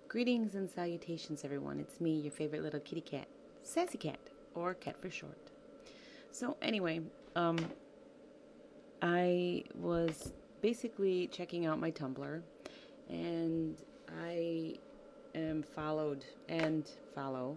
Greetings and salutations, everyone. It's me, your favorite little kitty cat, Sassy Cat, or Cat for short. So, anyway, I was basically checking out my Tumblr, and I am followed and follow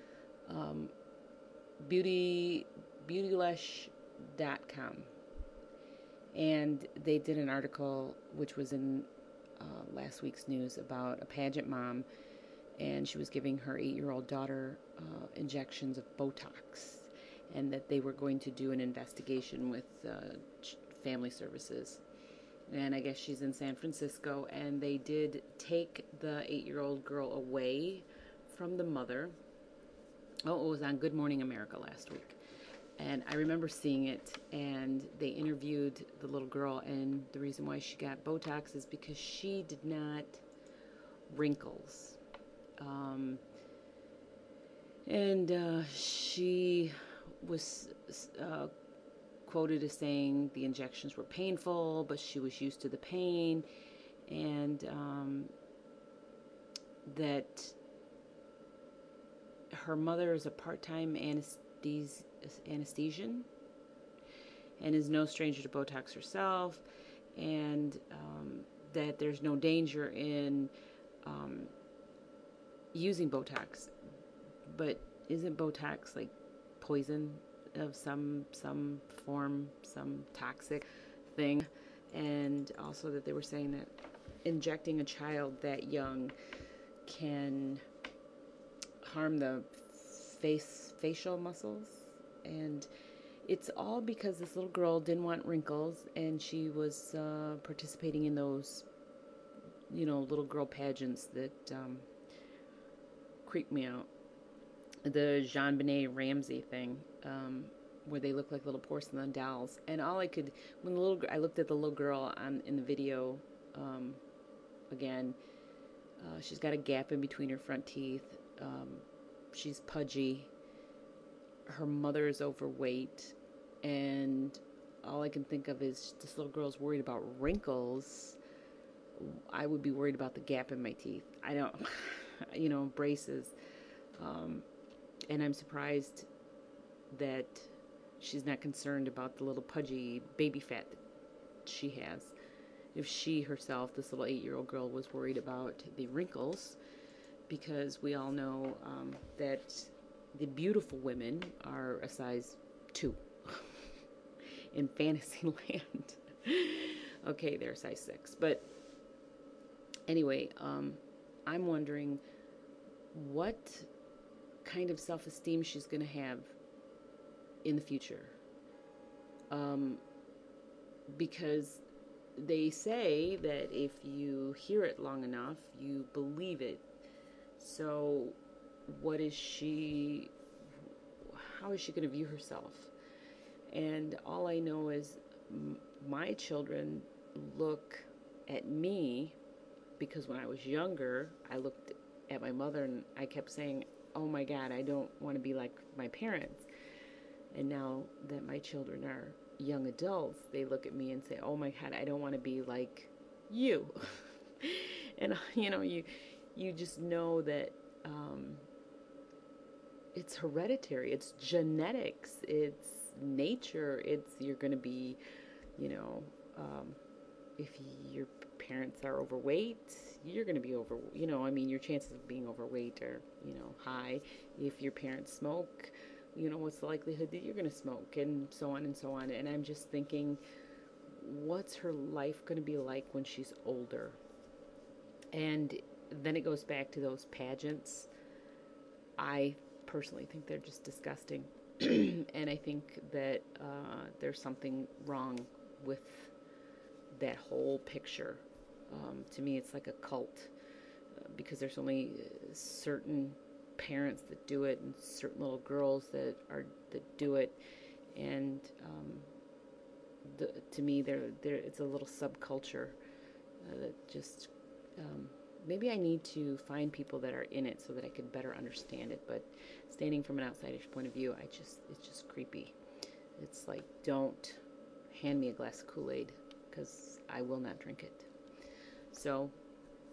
beauty beautylush.com, and they did an article which was in last week's news about a pageant mom, and she was giving her 8-year-old daughter injections of Botox, and that they were going to do an investigation with family services. And I guess she's in San Francisco, and they did take the 8-year-old girl away from the mother. Oh, it was on Good Morning America last week. And I remember seeing it, and they interviewed the little girl, and the reason why she got Botox is because she did not wrinkles. She was quoted as saying the injections were painful, but she was used to the pain, and that her mother is a part-time anesthesian and is no stranger to Botox herself, and that there's no danger in using Botox. But isn't Botox like poison of some form, some toxic thing? And also that they were saying that injecting a child that young can harm the facial muscles, and it's all because this little girl didn't want wrinkles, and she was participating in those, little girl pageants that creep me out. The JonBenet Ramsey thing, where they look like little porcelain dolls, and all I could, I looked at the little girl in the video, again, she's got a gap in between her front teeth. She's pudgy. Her mother is overweight, and all I can think of is this little girl's worried about wrinkles. I would be worried about the gap in my teeth. I don't, braces. And I'm surprised that she's not concerned about the little pudgy baby fat that she has. If she herself, this little 8-year-old girl, was worried about the wrinkles, because we all know that the beautiful women are a size 2 in fantasy land. Okay, they're a size 6. But anyway, I'm wondering what kind of self-esteem she's going to have in the future. Because they say that if you hear it long enough, you believe it. So how is she going to view herself? And all I know is my children look at me, because when I was younger, I looked at my mother and I kept saying, oh my God, I don't want to be like my parents. And now that my children are young adults, they look at me and say, oh my God, I don't want to be like you. And you just know that it's hereditary, it's genetics, it's nature, you're going to be, if your parents are overweight, you're going to be your chances of being overweight are, high. If your parents smoke, what's the likelihood that you're going to smoke, and so on and so on. And I'm just thinking, what's her life going to be like when she's older? And then it goes back to those pageants. I personally think they're just disgusting. And I think that there's something wrong with that whole picture. To me, it's like a cult, because there's only certain parents that do it, and certain little girls that do it, and to me, it's a little subculture that just. Maybe I need to find people that are in it so that I could better understand it. But standing from an outsider's point of view, it's just creepy. It's like, don't hand me a glass of Kool-Aid, because I will not drink it. So